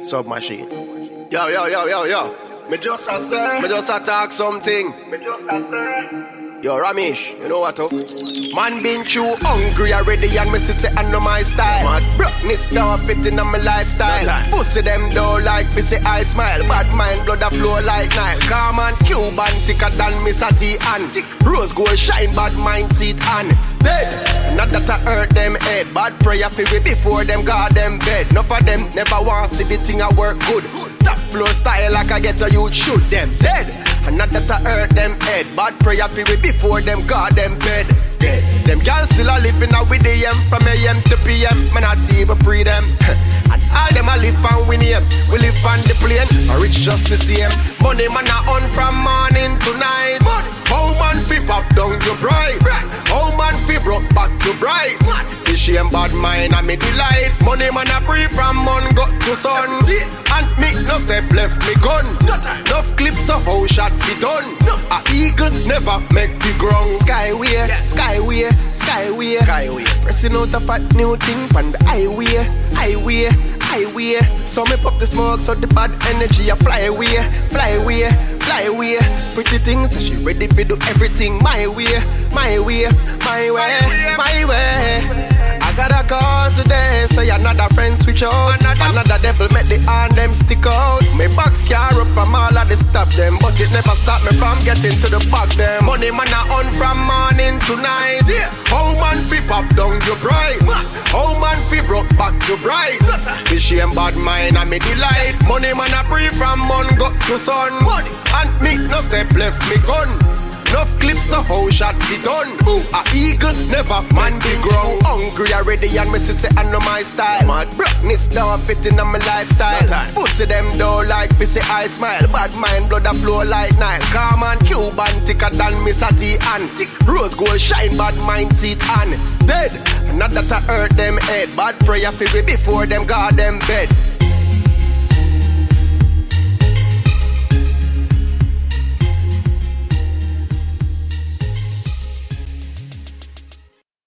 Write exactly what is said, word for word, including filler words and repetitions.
Submachine. Yo, yo, yo, yo, yo. Me just a say. Me just a talk something. Me just a say. Yo, Ramesh, you know what up? Man been too hungry already and me see say I know my style. Mad brokeness down fitting on my lifestyle. Pussy them down like me say I smile. Bad mind blood a flow like Nile. Calm and Cuban thicker than me Sati and Rose gold shine bad mind seat and dead. Not that I hurt them head. Bad prayer for we before them got them bed. Enough of them never want see the thing I work good. Top flow style like I get a youth shoot them dead. And not that I hurt them head. Bad prayer for we before them got them bed. Dead. Them girls still a living out with the M from A M to P M. Man not even free them. And all them a live and win here. We live on the plane, a rich just the same. Money man a on from morning to night. How man fi pop down your bright? How man fi broke back to bright? The shame bad mind and me delight. Money man a free from mon go to sun. And me no step left me gun. Enough clips of how shot fi done. A eagle never make fi ground. Skyway, skyway, skyway, skyway. Pressing out a fat new thing on the highway, highway, highway. So me pop the smoke so the bad energy a fly away, fly away, fly away. Pretty things so she ready fi do everything my way, my way, my way, my way. I got a call today, so you're not a friend switch out. Another, Another devil make the hand them stick out. My box car up from all of the stop them, but it never stop me from getting to the back them. Money man a on from morning to night. Yeah. How man fi pop down your bright? How man fi broke back to bright? The shame bad mind and me delight. Money man a free from mon go to sun. Money. And me no step left me gun. Enough clips of how shot be done. Ooh, a eagle never man be grown. Hungry already and me see say I know my style. Mad brokeness down fitting on my lifestyle. Pussy them down like me say I smile. Bad mind blood a flow like Nile. Calm and Cuban thicker than me Sati and Rose gold shine bad mind seat and dead. Not that I hurt them head. Bad prayer for we before them got them bed.